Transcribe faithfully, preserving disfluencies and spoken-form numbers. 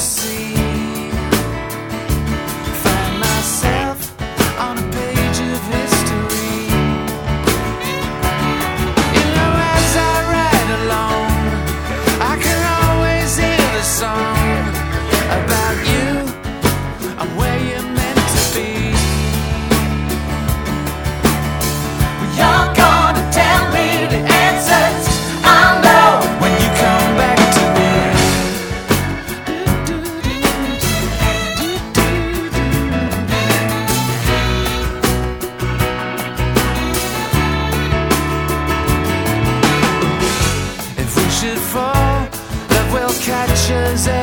see. Find myself on a page of history. You know, as I ride along, I can always hear the song about you. I'm where you're meant to be. You're gonna tell me the answers I know when you come back to me. If we should fall, love will catch us.